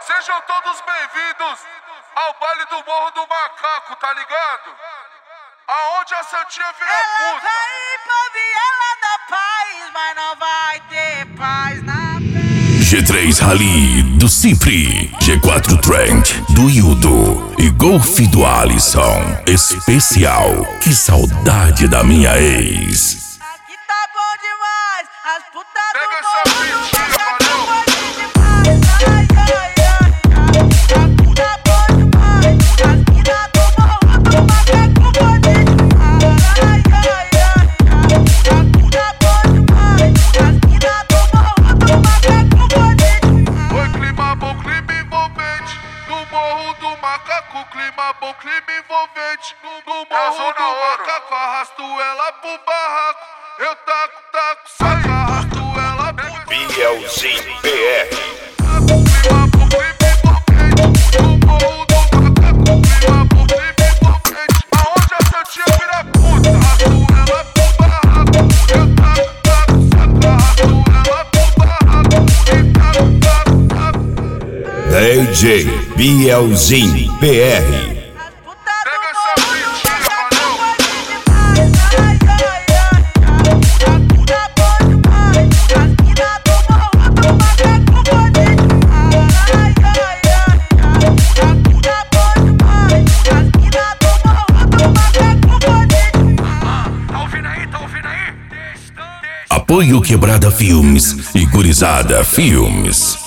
Sejam todos bem-vindos ao baile do Morro do Macaco, tá ligado? Aonde a Santinha vira Ela puta. vai ir pra viela da paz, mas não vai ter paz na G3 Rally do Cipri, G4 Trend do Hildo e Golf do Alisson. Especial, que saudade da minha ex. Aqui tá bom demais, as putas do Pega essa morro do mentira, macaco valeu. vai de demais. Ai, ai, ai, aqui tá bom demais, as minas do morro do macaco vai de demais. Ai, ai, ai, aqui tá bom demais, as minas do morro do macaco vai de demais. Oi, clima bom, clima envolvente. No Morro do Macaco, clima bom, clima envolvente. No Morro do Macaco, arrasto ela pro barraco. Eu taco, saco, arrasto ela pro Bielzinho PR. clima bom, clima envolvente. No Morro do Macaco, clima bom, clima envolvente. Aonde a Santinha vira puta, arrasto ela pro barraco. Eu taco, saco, arrasto ela pro barraco. E taco. DJ Bielzinho PR. As putas do Pega essa morro do mentira, macaco valeu. vai de demais. Ai, ai, ai, aqui tá bom demais, as minas do morro do macaco vai de demais. Ai, ai, aqui tá bom demais, as minas do morro do macaco vai de demais. Tá ouvindo aí? Tá ouvindo aí? Apoio Quebrada Filmes e Gurizada Filmes.